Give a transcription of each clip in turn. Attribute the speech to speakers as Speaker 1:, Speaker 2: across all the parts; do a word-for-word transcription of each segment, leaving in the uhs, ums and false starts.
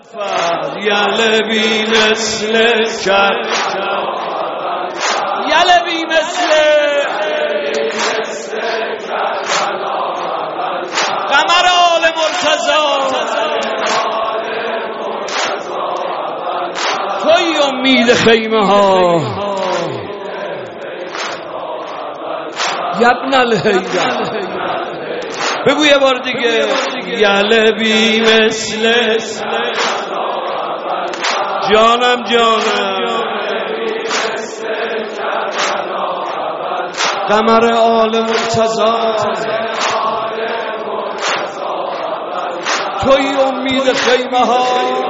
Speaker 1: یله بی مثل کربلا یله بی مثل قمر آل مرتضی توی امید خیمه ها یبن الهیدر بگو یه بار دیگه یله بی مثل جانم جانم قمر آل مرتضی توی امید خیمه ها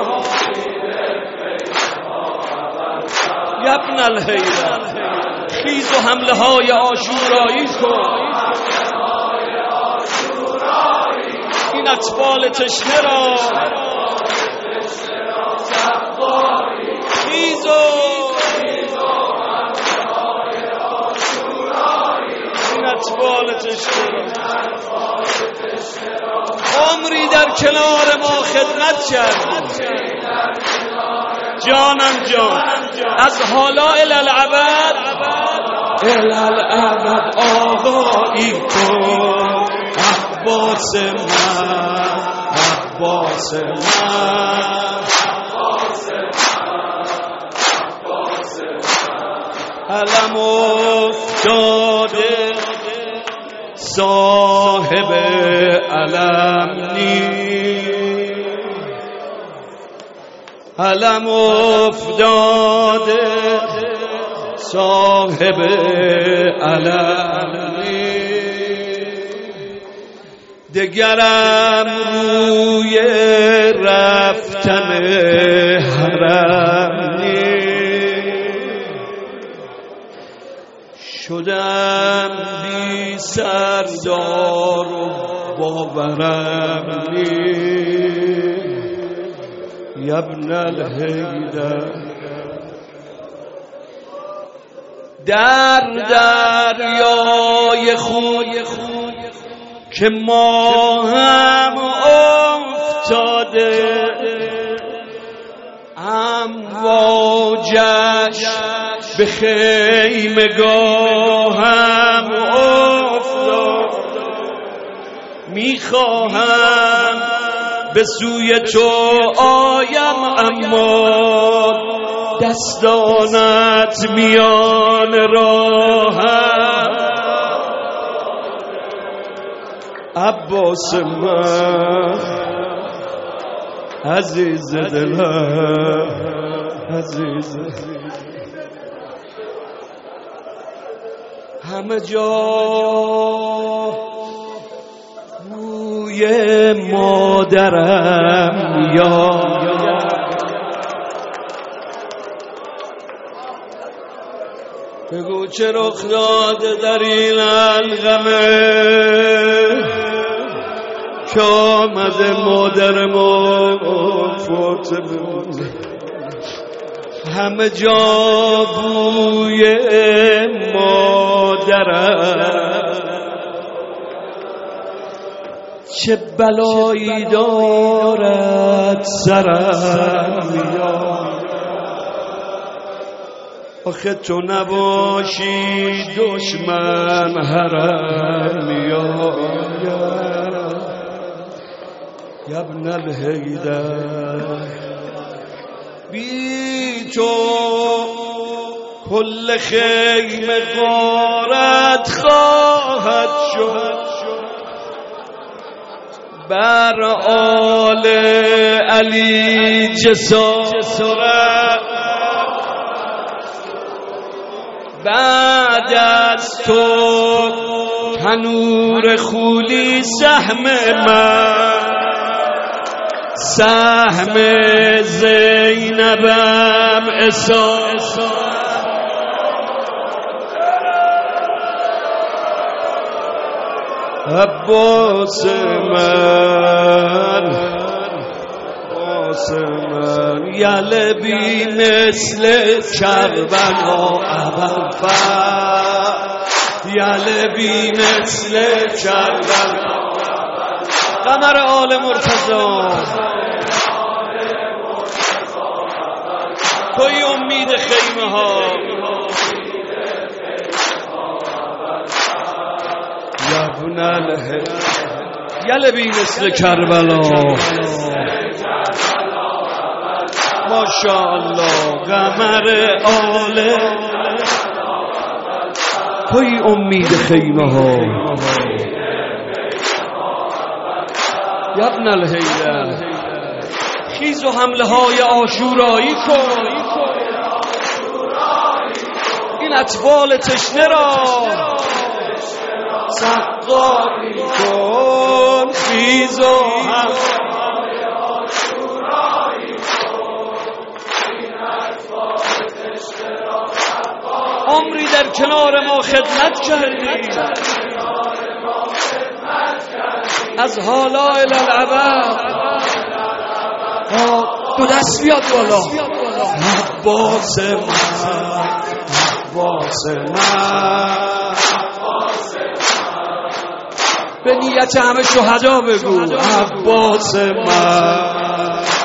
Speaker 1: یبن الهیدر خیز و حمله های عاشورایی کن این اطفال تشنه را خیز و این اطفال تشنه را عمری در کنار ما خدمت کرد جانم جان از حالا الالعبد الالعبد آقایی کن عباس من عباس من علم افتاده صاحب علم نی علم افتاده صاحب علم نی دگرم روی رفتن حرم نی شدم بی سردار و باورم نی یبن الهیدر در دریای خوی خوی که ما هم افتاده امواجش به خیمگاهم افتاد میخواهم به سوی تو آیم اما دستانت میان راهم عباس من عزیز دلم عزیز همه جا بوی مادرم یا بگو چه رخ داده در این الغمه که آمده مادر ما فاطمه همه جا بوی مادرم چه بلایی دارد سرم میاد آخه تو نباشی دشمن حرم میاد یبن الهیدر بی تو کل خیمه غارت خواهد شد بر آل علی جسارت بعد از تو تنور خولی سهم من سهم زینبم اساس عباس من عباس من یله بی مثل کربلا ابوالفضل یله بی مثل کربلا قمر آل مرتضی توی امید خیمه ها یبن الهی یلبی مثل کربلا ماشاءالله قمر آله توی امید خیمه ها یبن الهیله خیز و حمله های آشورایی کن این اطفال تشنه را سقایی کن خیز و حمله عمری در کنار ما خدمت کردی از حالا الی الابد دو دست بیاد بالا عباس من عباس من به نیت همه شهدا بگو عباس من